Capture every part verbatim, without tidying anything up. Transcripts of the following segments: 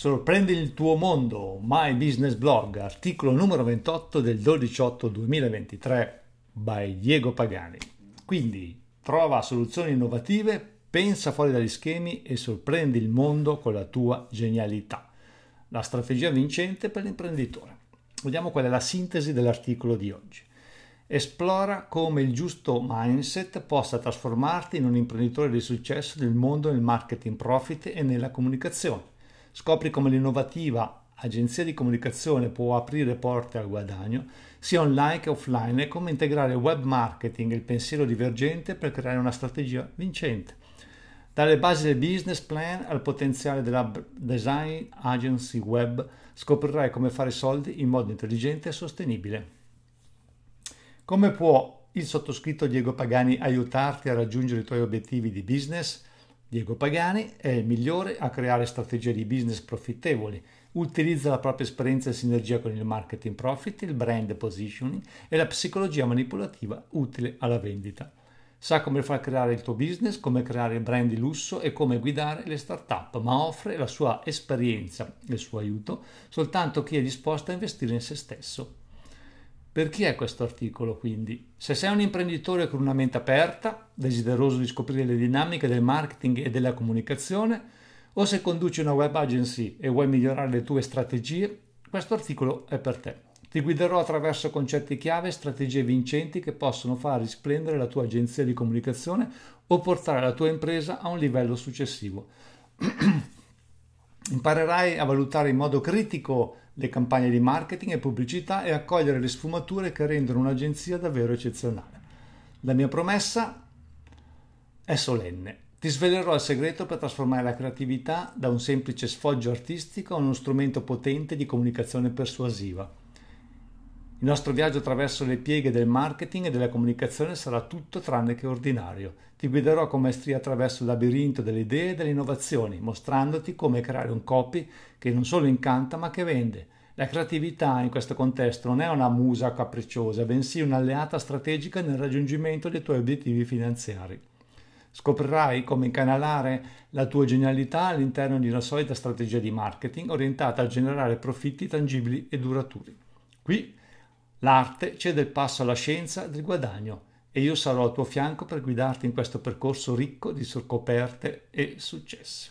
Sorprendi il tuo mondo, My Business Blog, articolo numero ventotto del dodici otto duemilaventitré by Diego Pagani. Quindi trova soluzioni innovative, pensa fuori dagli schemi e sorprendi il mondo con la tua genialità. La strategia vincente per l'imprenditore. Vediamo qual è la sintesi dell'articolo di oggi. Esplora come il giusto mindset possa trasformarti in un imprenditore di successo del mondo nel marketing profit e nella comunicazione. Scopri come l'innovativa agenzia di comunicazione può aprire porte al guadagno, sia online che offline, e come integrare il web marketing e il pensiero divergente per creare una strategia vincente. Dalle basi del business plan al potenziale della design agency web, scoprirai come fare soldi in modo intelligente e sostenibile. Come può il sottoscritto Diego Pagani aiutarti a raggiungere i tuoi obiettivi di business? Diego Pagani è il migliore a creare strategie di business profittevoli. Utilizza la propria esperienza in sinergia con il marketing profit, il brand positioning e la psicologia manipolativa utile alla vendita. Sa come far creare il tuo business, come creare brand di lusso e come guidare le start-up, ma offre la sua esperienza e il suo aiuto soltanto a chi è disposto a investire in se stesso. Per chi è questo articolo, quindi? Se sei un imprenditore con una mente aperta, desideroso di scoprire le dinamiche del marketing e della comunicazione, o se conduci una web agency e vuoi migliorare le tue strategie, questo articolo è per te. Ti guiderò attraverso concetti chiave e strategie vincenti che possono far risplendere la tua agenzia di comunicazione o portare la tua impresa a un livello successivo. Imparerai a valutare in modo critico le campagne di marketing e pubblicità e a cogliere le sfumature che rendono un'agenzia davvero eccezionale. La mia promessa è solenne. Ti svelerò il segreto per trasformare la creatività da un semplice sfoggio artistico a uno strumento potente di comunicazione persuasiva. Il nostro viaggio attraverso le pieghe del marketing e della comunicazione sarà tutto tranne che ordinario. Ti guiderò con maestria attraverso il labirinto delle idee e delle innovazioni, mostrandoti come creare un copy che non solo incanta ma che vende. La creatività in questo contesto non è una musa capricciosa, bensì un'alleata strategica nel raggiungimento dei tuoi obiettivi finanziari. Scoprirai come incanalare la tua genialità all'interno di una solida strategia di marketing orientata a generare profitti tangibili e duraturi. Qui l'arte cede il passo alla scienza del guadagno e io sarò al tuo fianco per guidarti in questo percorso ricco di scoperte e successi.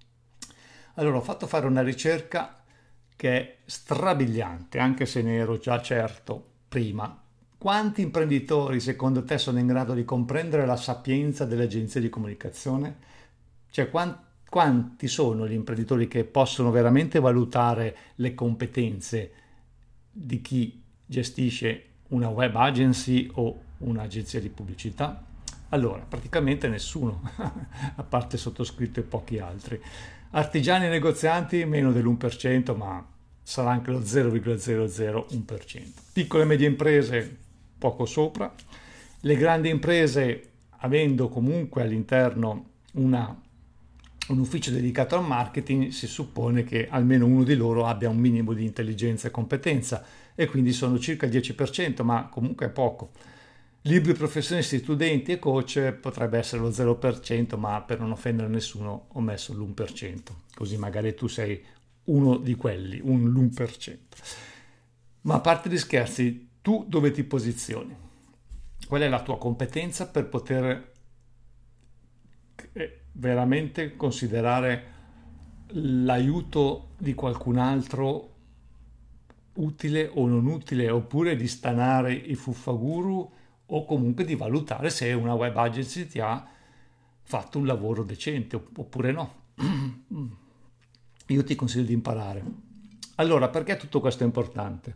Allora, ho fatto fare una ricerca che è strabiliante, anche se ne ero già certo prima. Quanti imprenditori secondo te sono in grado di comprendere la sapienza delle agenzie di comunicazione? Cioè, quanti sono gli imprenditori che possono veramente valutare le competenze di chi gestisce una web agency o un'agenzia di pubblicità? Allora, praticamente nessuno, a parte sottoscritto e pochi altri. Artigiani e negozianti meno dell'uno per cento, ma sarà anche lo zero virgola zero zero uno per cento. Piccole e medie imprese poco sopra. Le grandi imprese, avendo comunque all'interno una, un ufficio dedicato al marketing, si suppone che almeno uno di loro abbia un minimo di intelligenza e competenza, e quindi sono circa il dieci per cento, ma comunque è poco. Libri professionisti, studenti e coach potrebbe essere lo zero per cento, ma per non offendere nessuno ho messo l'uno per cento, così magari tu sei uno di quelli, un l'uno per cento. Ma a parte gli scherzi, tu dove ti posizioni? Qual è la tua competenza per poter veramente considerare l'aiuto di qualcun altro utile o non utile, oppure di stanare i fuffaguru, o comunque di valutare se una web agency ti ha fatto un lavoro decente oppure no. Io ti consiglio di imparare. Allora, perché tutto questo è importante?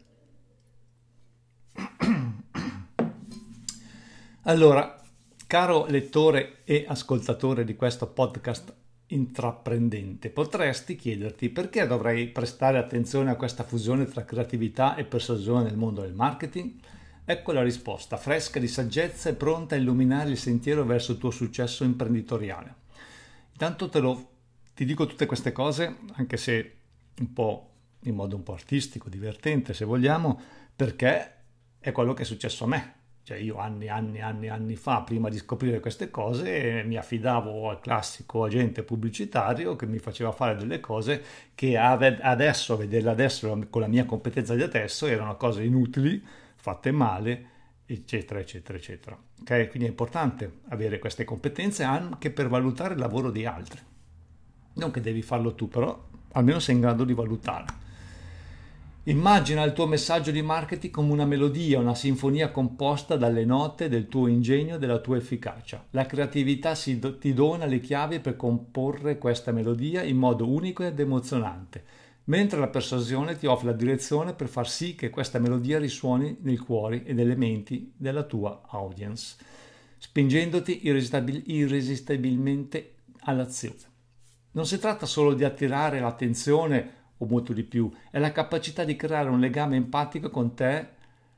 Allora, caro lettore e ascoltatore di questo podcast intraprendente, potresti chiederti perché dovrei prestare attenzione a questa fusione tra creatività e persuasione nel mondo del marketing? Ecco la risposta, fresca di saggezza e pronta a illuminare il sentiero verso il tuo successo imprenditoriale. Intanto te lo, ti dico tutte queste cose, anche se un po' in modo un po' artistico, divertente se vogliamo, perché è quello che è successo a me. Cioè io anni, anni, anni, anni fa, prima di scoprire queste cose, mi affidavo al classico agente pubblicitario che mi faceva fare delle cose che ave- adesso, a vederle adesso, con la mia competenza di adesso, erano cose inutili, fatte male, eccetera, eccetera, eccetera. Ok? Quindi è importante avere queste competenze anche per valutare il lavoro di altri. Non che devi farlo tu, però almeno sei in grado di valutare. Immagina il tuo messaggio di marketing come una melodia, una sinfonia composta dalle note del tuo ingegno e della tua efficacia. La creatività si do- ti dona le chiavi per comporre questa melodia in modo unico ed emozionante, mentre la persuasione ti offre la direzione per far sì che questa melodia risuoni nei cuori e nelle menti della tua audience, spingendoti irresistabil- irresistibilmente all'azione. Non si tratta solo di attirare l'attenzione o molto di più, è la capacità di creare un legame empatico con te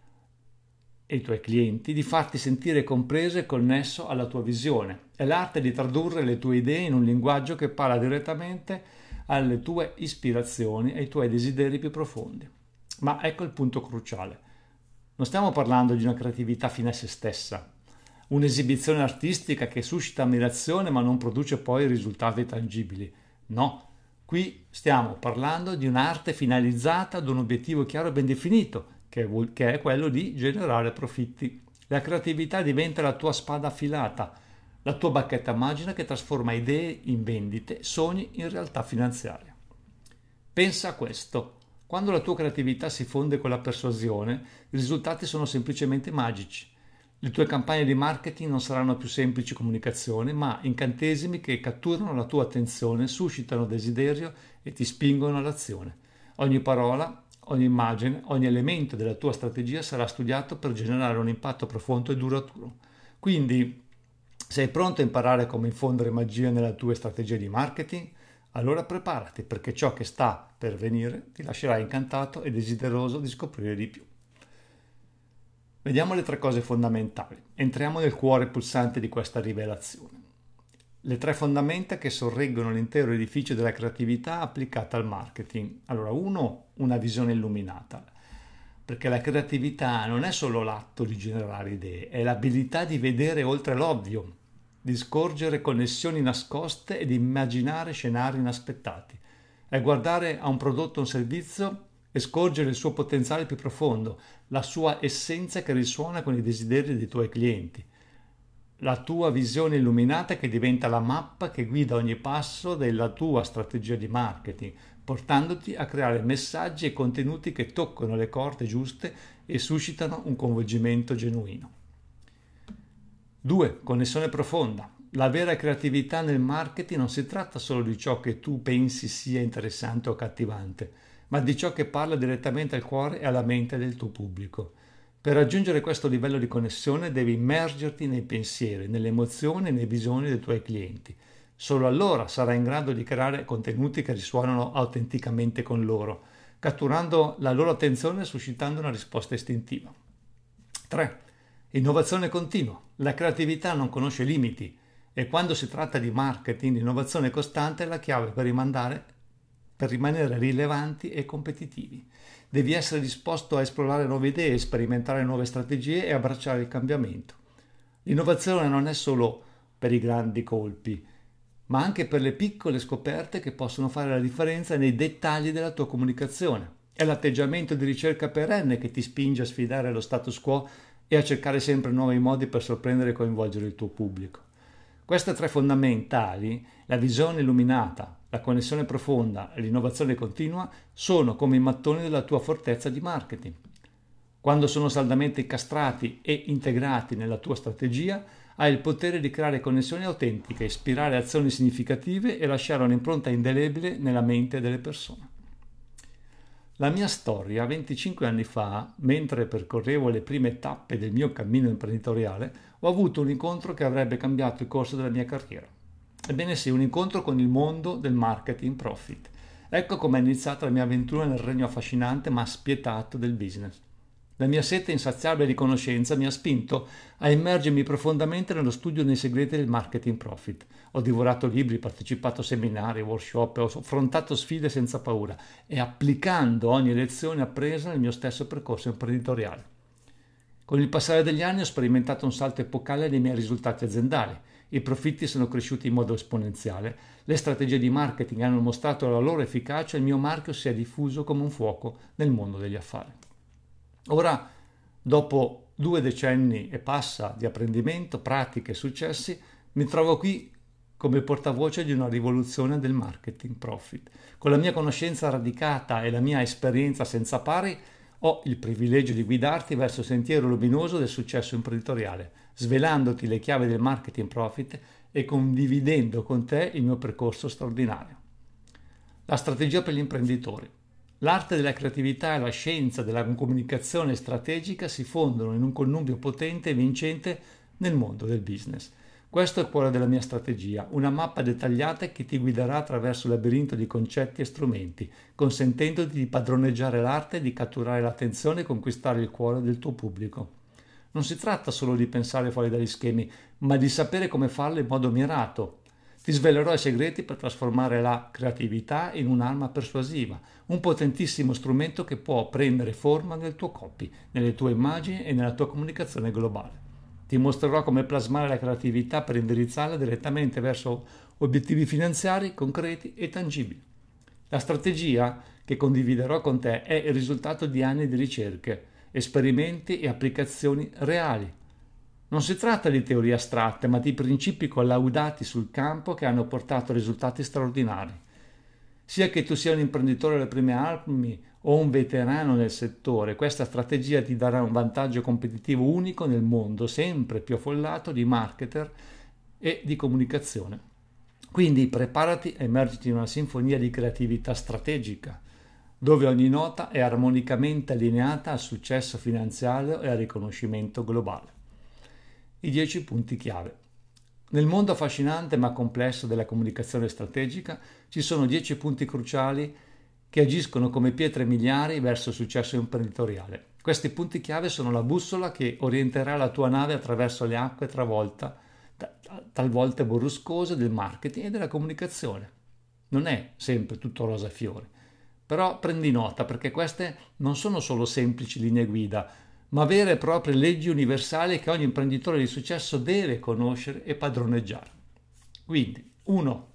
e i tuoi clienti, di farti sentire compreso e connesso alla tua visione. È l'arte di tradurre le tue idee in un linguaggio che parla direttamente alle tue ispirazioni e ai tuoi desideri più profondi. Ma ecco il punto cruciale. Non stiamo parlando di una creatività fine a se stessa, un'esibizione artistica che suscita ammirazione ma non produce poi risultati tangibili. No. Qui stiamo parlando di un'arte finalizzata ad un obiettivo chiaro e ben definito, che è, che è quello di generare profitti. La creatività diventa la tua spada affilata, la tua bacchetta magica che trasforma idee in vendite, sogni in realtà finanziaria. Pensa a questo. Quando la tua creatività si fonde con la persuasione, i risultati sono semplicemente magici. Le tue campagne di marketing non saranno più semplici comunicazioni, ma incantesimi che catturano la tua attenzione, suscitano desiderio e ti spingono all'azione. Ogni parola, ogni immagine, ogni elemento della tua strategia sarà studiato per generare un impatto profondo e duraturo. Quindi, sei pronto a imparare come infondere magia nella tua strategia di marketing? Allora preparati, perché ciò che sta per venire ti lascerà incantato e desideroso di scoprire di più. Vediamo le tre cose fondamentali. Entriamo nel cuore pulsante di questa rivelazione. Le tre fondamenta che sorreggono l'intero edificio della creatività applicata al marketing. Allora, uno, una visione illuminata, perché la creatività non è solo l'atto di generare idee, è l'abilità di vedere oltre l'ovvio, di scorgere connessioni nascoste e di immaginare scenari inaspettati. È guardare a un prodotto o un servizio e scorgere il suo potenziale più profondo, la sua essenza che risuona con i desideri dei tuoi clienti, la tua visione illuminata che diventa la mappa che guida ogni passo della tua strategia di marketing, portandoti a creare messaggi e contenuti che toccano le corde giuste e suscitano un coinvolgimento genuino. due. Connessione profonda. La vera creatività nel marketing non si tratta solo di ciò che tu pensi sia interessante o accattivante, ma di ciò che parla direttamente al cuore e alla mente del tuo pubblico. Per raggiungere questo livello di connessione devi immergerti nei pensieri, nelle emozioni e nei bisogni dei tuoi clienti. Solo allora sarai in grado di creare contenuti che risuonano autenticamente con loro, catturando la loro attenzione e suscitando una risposta istintiva. tre. Innovazione continua. La creatività non conosce limiti e quando si tratta di marketing, l'innovazione costante è la chiave per rimandare per rimanere rilevanti e competitivi. Devi essere disposto a esplorare nuove idee, sperimentare nuove strategie e abbracciare il cambiamento. L'innovazione non è solo per i grandi colpi, ma anche per le piccole scoperte che possono fare la differenza nei dettagli della tua comunicazione. È l'atteggiamento di ricerca perenne che ti spinge a sfidare lo status quo e a cercare sempre nuovi modi per sorprendere e coinvolgere il tuo pubblico. Queste tre fondamentali, la visione illuminata, la connessione profonda e l'innovazione continua, sono come i mattoni della tua fortezza di marketing. Quando sono saldamente incastrati e integrati nella tua strategia, hai il potere di creare connessioni autentiche, ispirare azioni significative e lasciare un'impronta indelebile nella mente delle persone. La mia storia, venticinque anni fa, mentre percorrevo le prime tappe del mio cammino imprenditoriale, ho avuto un incontro che avrebbe cambiato il corso della mia carriera. Ebbene sì, un incontro con il mondo del marketing profit. Ecco come è iniziata la mia avventura nel regno affascinante ma spietato del business. La mia sete insaziabile di conoscenza mi ha spinto a immergermi profondamente nello studio dei segreti del marketing profit. Ho divorato libri, partecipato a seminari, workshop, ho affrontato sfide senza paura e applicando ogni lezione appresa nel mio stesso percorso imprenditoriale. Con il passare degli anni ho sperimentato un salto epocale nei miei risultati aziendali. I profitti sono cresciuti in modo esponenziale, le strategie di marketing hanno mostrato la loro efficacia e il mio marchio si è diffuso come un fuoco nel mondo degli affari. Ora, dopo due decenni e passa di apprendimento, pratiche e successi, mi trovo qui come portavoce di una rivoluzione del marketing profit. Con la mia conoscenza radicata e la mia esperienza senza pari, ho il privilegio di guidarti verso il sentiero luminoso del successo imprenditoriale, svelandoti le chiavi del marketing profit e condividendo con te il mio percorso straordinario. La strategia per gli imprenditori. L'arte della creatività e la scienza della comunicazione strategica si fondono in un connubio potente e vincente nel mondo del business. Questo è il cuore della mia strategia, una mappa dettagliata che ti guiderà attraverso un labirinto di concetti e strumenti, consentendoti di padroneggiare l'arte, di catturare l'attenzione e conquistare il cuore del tuo pubblico. Non si tratta solo di pensare fuori dagli schemi, ma di sapere come farlo in modo mirato. Ti svelerò i segreti per trasformare la creatività in un'arma persuasiva, un potentissimo strumento che può prendere forma nel tuo copy, nelle tue immagini e nella tua comunicazione globale. Ti mostrerò come plasmare la creatività per indirizzarla direttamente verso obiettivi finanziari concreti e tangibili. La strategia che condividerò con te è il risultato di anni di ricerche, esperimenti e applicazioni reali. Non si tratta di teorie astratte, ma di principi collaudati sul campo che hanno portato risultati straordinari. Sia che tu sia un imprenditore alle prime armi o un veterano nel settore, questa strategia ti darà un vantaggio competitivo unico nel mondo sempre più affollato di marketer e di comunicazione. Quindi preparati a immergerti in una sinfonia di creatività strategica, dove ogni nota è armonicamente allineata al successo finanziario e al riconoscimento globale. I dieci punti chiave. Nel mondo affascinante ma complesso della comunicazione strategica ci sono dieci punti cruciali che agiscono come pietre miliari verso il successo imprenditoriale. Questi punti chiave sono la bussola che orienterà la tua nave attraverso le acque travolta, talvolta borrascose del marketing e della comunicazione. Non è sempre tutto rosa e fiori, però prendi nota perché queste non sono solo semplici linee guida, ma vere e proprie leggi universali che ogni imprenditore di successo deve conoscere e padroneggiare. Quindi, uno.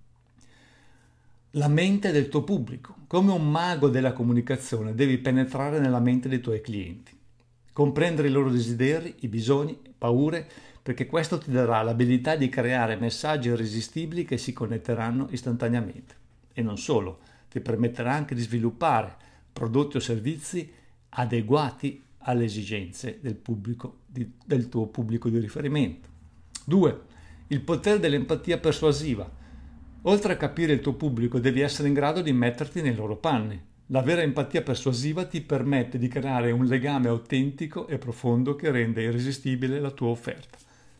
La mente del tuo pubblico. Come un mago della comunicazione devi penetrare nella mente dei tuoi clienti, comprendere i loro desideri, i bisogni, paure, perché questo ti darà l'abilità di creare messaggi irresistibili che si connetteranno istantaneamente. E non solo, ti permetterà anche di sviluppare prodotti o servizi adeguati alle esigenze del pubblico, di, del tuo pubblico di riferimento. due. Il potere dell'empatia persuasiva. Oltre a capire il tuo pubblico, devi essere in grado di metterti nei loro panni. La vera empatia persuasiva ti permette di creare un legame autentico e profondo che rende irresistibile la tua offerta.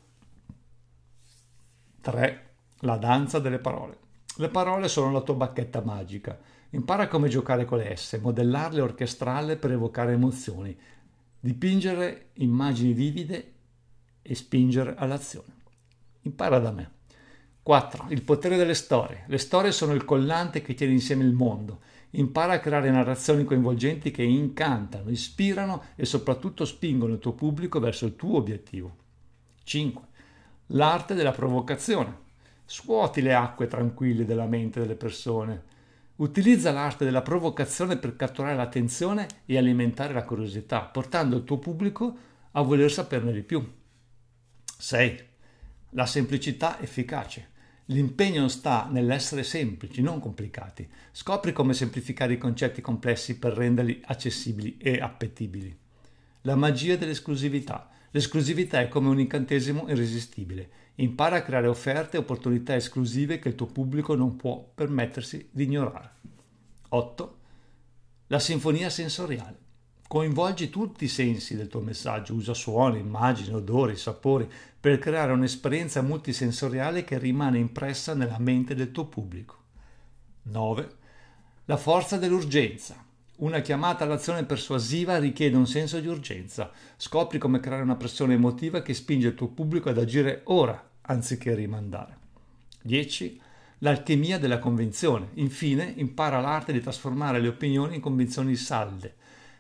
tre. La danza delle parole. Le parole sono la tua bacchetta magica. Impara come giocare con esse, modellarle e orchestrarle per evocare emozioni, dipingere immagini vivide e spingere all'azione. Impara da me. quattro. Il potere delle storie. Le storie sono il collante che tiene insieme il mondo. Impara a creare narrazioni coinvolgenti che incantano, ispirano e soprattutto spingono il tuo pubblico verso il tuo obiettivo. cinque. L'arte della provocazione. Scuoti le acque tranquille della mente delle persone. Utilizza l'arte della provocazione per catturare l'attenzione e alimentare la curiosità, portando il tuo pubblico a voler saperne di più. sei. La semplicità efficace. L'impegno sta nell'essere semplici, non complicati. Scopri come semplificare i concetti complessi per renderli accessibili e appetibili. La magia dell'esclusività. L'esclusività è come un incantesimo irresistibile. Impara a creare offerte e opportunità esclusive che il tuo pubblico non può permettersi di ignorare. otto. La sinfonia sensoriale. Coinvolgi tutti i sensi del tuo messaggio, usa suoni, immagini, odori, sapori per creare un'esperienza multisensoriale che rimane impressa nella mente del tuo pubblico. nove. La forza dell'urgenza. Una chiamata all'azione persuasiva richiede un senso di urgenza. Scopri come creare una pressione emotiva che spinge il tuo pubblico ad agire ora, anziché rimandare. dieci. L'alchimia della convinzione. Infine, impara l'arte di trasformare le opinioni in convinzioni salde.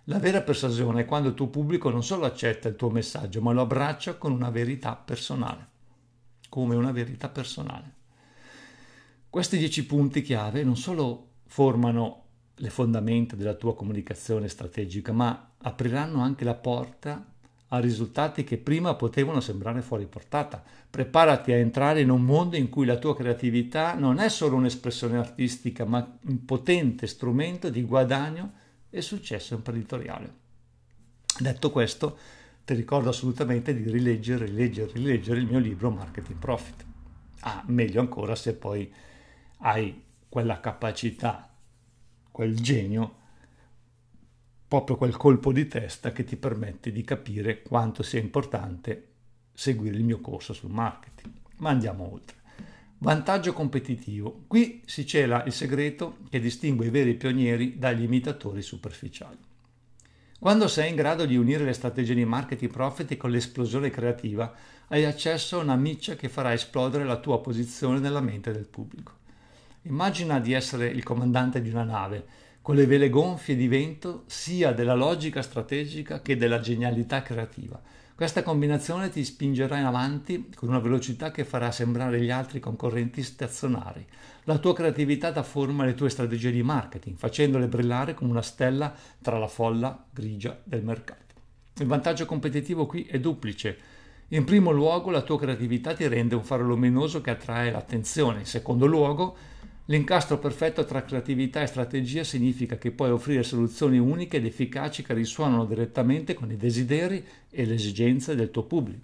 La vera persuasione è quando il tuo pubblico non solo accetta il tuo messaggio, ma lo abbraccia con una verità personale, come una verità personale. Questi dieci punti chiave non solo formano le fondamenta della tua comunicazione strategica, ma apriranno anche la porta a risultati che prima potevano sembrare fuori portata. Preparati a entrare in un mondo in cui la tua creatività non è solo un'espressione artistica, ma un potente strumento di guadagno e successo imprenditoriale. Detto questo, ti ricordo assolutamente di rileggere, rileggere, rileggere il mio libro Marketing Profit. Ah, meglio ancora se poi hai quella capacità, quel genio, proprio quel colpo di testa che ti permette di capire quanto sia importante seguire il mio corso sul marketing. Ma andiamo oltre. Vantaggio competitivo. Qui si cela il segreto che distingue i veri pionieri dagli imitatori superficiali. Quando sei in grado di unire le strategie di marketing profit con l'esplosione creativa, hai accesso a una miccia che farà esplodere la tua posizione nella mente del pubblico. Immagina di essere il comandante di una nave, con le vele gonfie di vento sia della logica strategica che della genialità creativa. Questa combinazione ti spingerà in avanti con una velocità che farà sembrare gli altri concorrenti stazionari. La tua creatività dà forma alle tue strategie di marketing, facendole brillare come una stella tra la folla grigia del mercato. Il vantaggio competitivo qui è duplice. In primo luogo, la tua creatività ti rende un faro luminoso che attrae l'attenzione. In secondo luogo, l'incastro perfetto tra creatività e strategia significa che puoi offrire soluzioni uniche ed efficaci che risuonano direttamente con i desideri e le esigenze del tuo pubblico.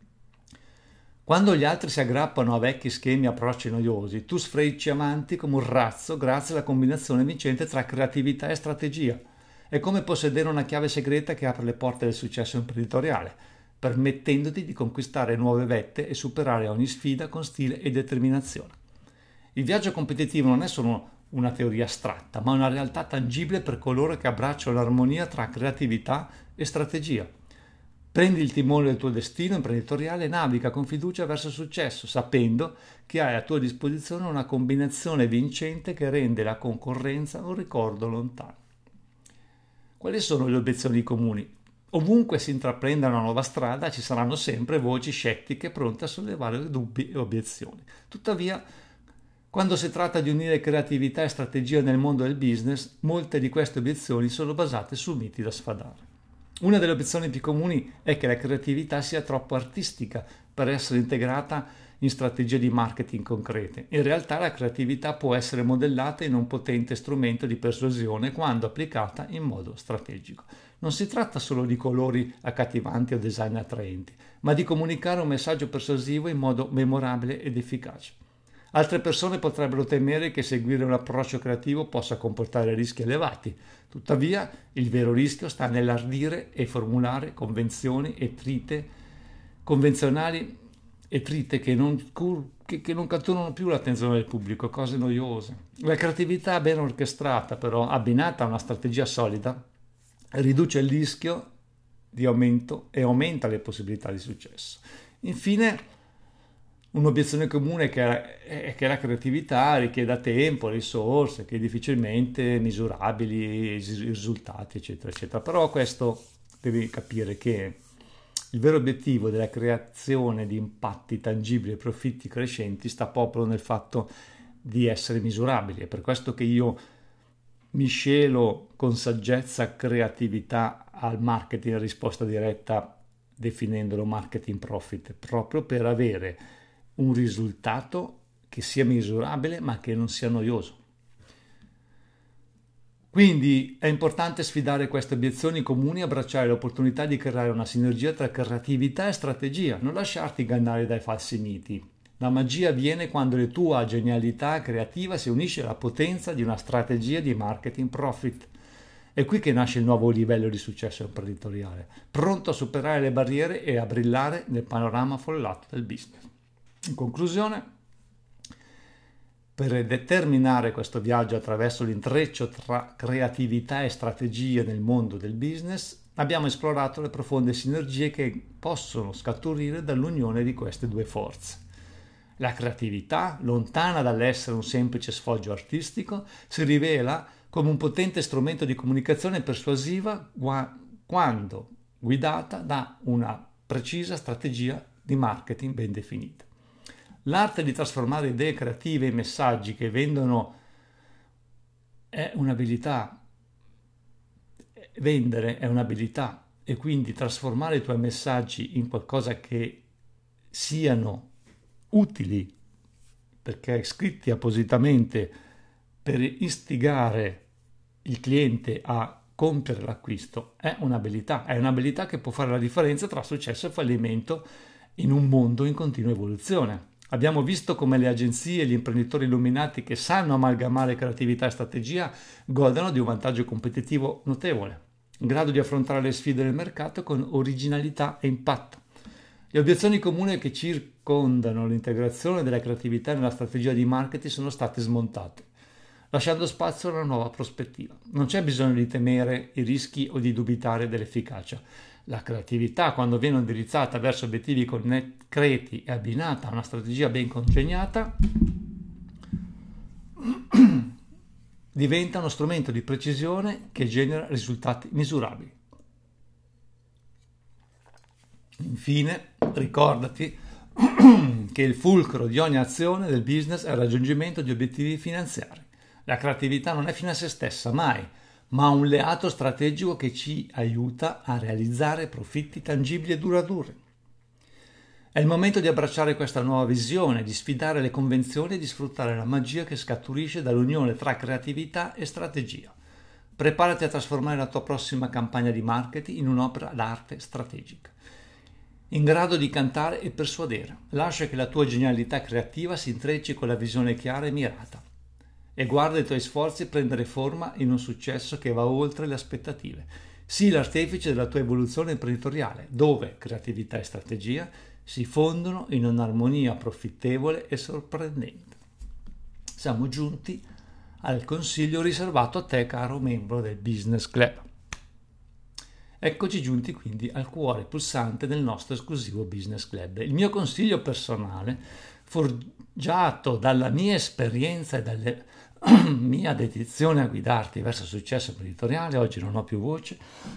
Quando gli altri si aggrappano a vecchi schemi e approcci noiosi, tu sfrecci avanti come un razzo grazie alla combinazione vincente tra creatività e strategia. È come possedere una chiave segreta che apre le porte del successo imprenditoriale, permettendoti di conquistare nuove vette e superare ogni sfida con stile e determinazione. Il viaggio competitivo non è solo una teoria astratta, ma una realtà tangibile per coloro che abbracciano l'armonia tra creatività e strategia. Prendi il timone del tuo destino imprenditoriale e naviga con fiducia verso il successo, sapendo che hai a tua disposizione una combinazione vincente che rende la concorrenza un ricordo lontano. Quali sono le obiezioni comuni? Ovunque si intraprenda una nuova strada ci saranno sempre voci scettiche pronte a sollevare dubbi e obiezioni. Tuttavia, quando si tratta di unire creatività e strategia nel mondo del business, molte di queste obiezioni sono basate su miti da sfadare. Una delle obiezioni più comuni è che la creatività sia troppo artistica per essere integrata in strategie di marketing concrete. In realtà la creatività può essere modellata in un potente strumento di persuasione quando applicata in modo strategico. Non si tratta solo di colori accattivanti o design attraenti, ma di comunicare un messaggio persuasivo in modo memorabile ed efficace. Altre persone potrebbero temere che seguire un approccio creativo possa comportare rischi elevati. Tuttavia, il vero rischio sta nell'ardire e formulare convenzioni e trite convenzionali e trite che non, che, che non catturano più l'attenzione del pubblico, cose noiose. La creatività ben orchestrata, però, abbinata a una strategia solida, riduce il rischio di aumento e aumenta le possibilità di successo. Infine, un'obiezione comune è che la creatività richieda tempo, risorse, che è difficilmente misurabili, i risultati, eccetera, eccetera. Però questo devi capire che il vero obiettivo della creazione di impatti tangibili e profitti crescenti sta proprio nel fatto di essere misurabili. È per questo che io miscelo con saggezza creatività al marketing in risposta diretta, definendolo marketing profit, proprio per avere un risultato che sia misurabile ma che non sia noioso. Quindi è importante sfidare queste obiezioni comuni e abbracciare l'opportunità di creare una sinergia tra creatività e strategia, non lasciarti ingannare dai falsi miti. La magia avviene quando la tua genialità creativa si unisce alla potenza di una strategia di marketing profit. È qui che nasce il nuovo livello di successo imprenditoriale, pronto a superare le barriere e a brillare nel panorama affollato del business. In conclusione, per determinare questo viaggio attraverso l'intreccio tra creatività e strategie nel mondo del business, abbiamo esplorato le profonde sinergie che possono scaturire dall'unione di queste due forze. La creatività, lontana dall'essere un semplice sfoggio artistico, si rivela come un potente strumento di comunicazione persuasiva gua- quando guidata da una precisa strategia di marketing ben definita. L'arte di trasformare idee creative in messaggi che vendono è un'abilità. Vendere è un'abilità e quindi trasformare i tuoi messaggi in qualcosa che siano utili, perché scritti appositamente per istigare il cliente a compiere l'acquisto, è un'abilità, è un'abilità che può fare la differenza tra successo e fallimento in un mondo in continua evoluzione. Abbiamo visto come le agenzie e gli imprenditori illuminati che sanno amalgamare creatività e strategia godano di un vantaggio competitivo notevole, in grado di affrontare le sfide del mercato con originalità e impatto. Le obiezioni comuni che circondano l'integrazione della creatività nella strategia di marketing sono state smontate, lasciando spazio a una nuova prospettiva. Non c'è bisogno di temere i rischi o di dubitare dell'efficacia. La creatività, quando viene indirizzata verso obiettivi concreti e abbinata a una strategia ben congegnata, diventa uno strumento di precisione che genera risultati misurabili. Infine, ricordati che il fulcro di ogni azione del business è il raggiungimento di obiettivi finanziari. La creatività non è fine a se stessa, mai, ma un alleato strategico che ci aiuta a realizzare profitti tangibili e duraturi. È il momento di abbracciare questa nuova visione, di sfidare le convenzioni e di sfruttare la magia che scaturisce dall'unione tra creatività e strategia. Preparati a trasformare la tua prossima campagna di marketing in un'opera d'arte strategica, in grado di cantare e persuadere. Lascia che la tua genialità creativa si intrecci con la visione chiara e mirata e guarda i tuoi sforzi prendere forma in un successo che va oltre le aspettative. Sii l'artefice della tua evoluzione imprenditoriale, dove creatività e strategia si fondono in un'armonia profittevole e sorprendente. Siamo giunti al consiglio riservato a te, caro membro del Business Club. Eccoci giunti quindi al cuore pulsante del nostro esclusivo Business Club. Il mio consiglio personale, forgiato dalla mia esperienza e dalla mia dedizione a guidarti verso il successo imprenditoriale, oggi non ho più voce,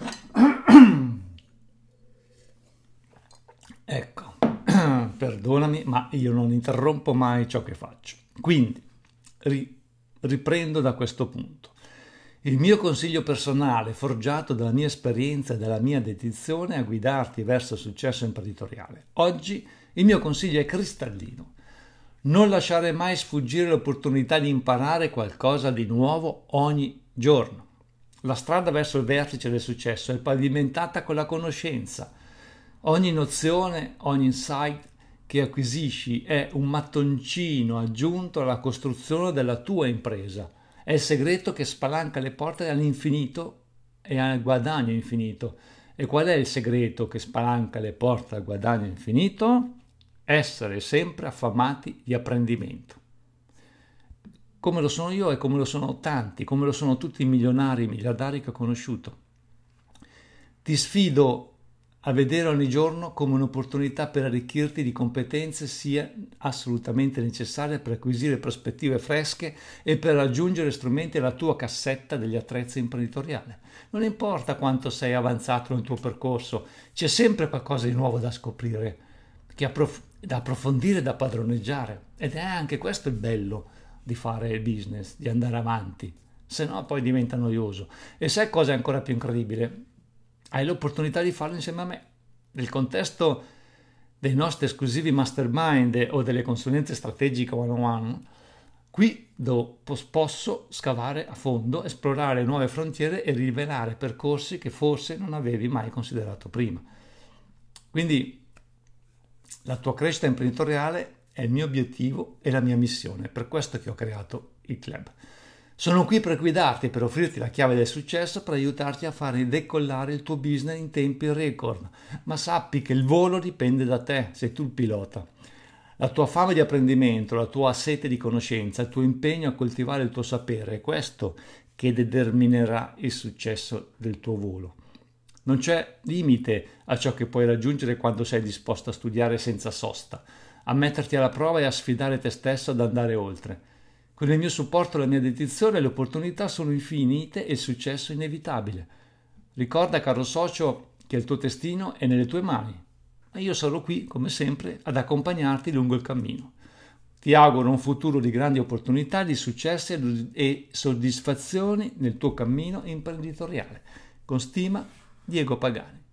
ecco, perdonami, ma io non interrompo mai ciò che faccio. Quindi, ri- riprendo da questo punto. Il mio consiglio personale, forgiato dalla mia esperienza e dalla mia dedizione a guidarti verso il successo imprenditoriale. Oggi il mio consiglio è cristallino. Non lasciare mai sfuggire l'opportunità di imparare qualcosa di nuovo ogni giorno. La strada verso il vertice del successo è pavimentata con la conoscenza. Ogni nozione, ogni insight che acquisisci è un mattoncino aggiunto alla costruzione della tua impresa. È il segreto che spalanca le porte all'infinito e al guadagno infinito. E qual è il segreto che spalanca le porte al guadagno infinito? Essere sempre affamati di apprendimento. Come lo sono io e come lo sono tanti, come lo sono tutti i milionari, i miliardari che ho conosciuto. Ti sfido a vedere ogni giorno come un'opportunità per arricchirti di competenze sia assolutamente necessaria per acquisire prospettive fresche e per aggiungere strumenti alla tua cassetta degli attrezzi imprenditoriali. Non importa quanto sei avanzato nel tuo percorso, c'è sempre qualcosa di nuovo da scoprire, che approf- da approfondire, da padroneggiare. Ed è anche questo il bello di fare il business, di andare avanti, se no poi diventa noioso. E sai cosa è ancora più incredibile? Hai l'opportunità di farlo insieme a me. Nel contesto dei nostri esclusivi mastermind o delle consulenze strategiche one on one, qui do, posso scavare a fondo, esplorare nuove frontiere e rivelare percorsi che forse non avevi mai considerato prima. Quindi la tua crescita imprenditoriale è il mio obiettivo e la mia missione, per questo che ho creato il club. Sono qui per guidarti, per offrirti la chiave del successo, per aiutarti a fare decollare il tuo business in tempi record. Ma sappi che il volo dipende da te, sei tu il pilota. La tua fame di apprendimento, la tua sete di conoscenza, il tuo impegno a coltivare il tuo sapere, è questo che determinerà il successo del tuo volo. Non c'è limite a ciò che puoi raggiungere quando sei disposto a studiare senza sosta, a metterti alla prova e a sfidare te stesso ad andare oltre. Con il mio supporto e la mia dedizione le opportunità sono infinite e il successo è inevitabile. Ricorda, caro socio, che il tuo destino è nelle tue mani, e io sarò qui, come sempre, ad accompagnarti lungo il cammino. Ti auguro un futuro di grandi opportunità, di successi e soddisfazioni nel tuo cammino imprenditoriale. Con stima, Diego Pagani.